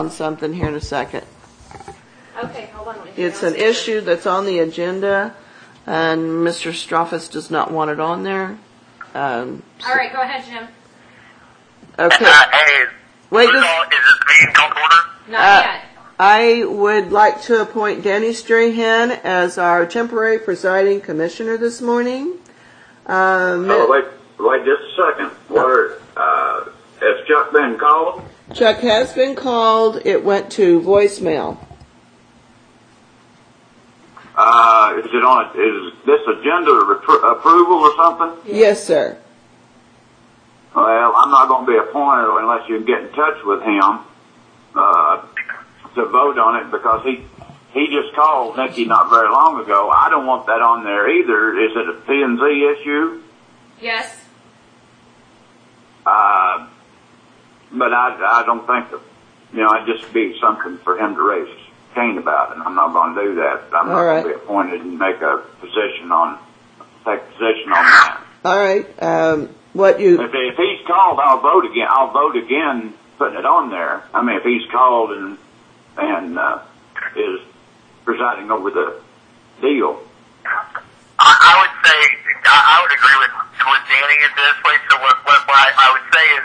on something here in a second. Okay, hold on. It's an issue that's on the agenda, and Mr. Stroffus does not want it on there. All right, go ahead, Jim. Okay. Hey, Wait, is this meeting called order? Not yet. I would like to appoint Danny Strahan as our temporary presiding commissioner this morning. Wait just a second. Has Chuck been called? Chuck has been called. It went to voicemail. Is this agenda approval or something? Yes, sir. Well, I'm not going to be appointed unless you can get in touch with him to vote on it, because he just called Nikki not very long ago. I don't want that on there either. Is it a P&Z issue? Yes. But I don't think that, it'd just be something for him to raise Cain about, and I'm not going to do that. I'm not going to be appointed and take a position on that. All right. If he's called, I'll vote again. I'll vote again putting it on there. I mean, if he's called and is presiding over the deal. I would say I would agree with Danny at this place. So what I would say is,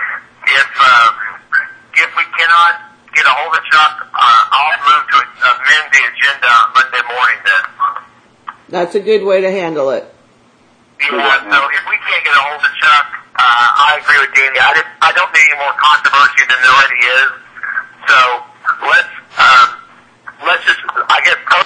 if we cannot get a hold of Chuck, I'll move to amend the agenda Monday morning then. That's a good way to handle it. Yeah, so if we can't get a hold of Chuck, I agree with Danny. I don't need any more controversy than there already is. So let's just, I guess,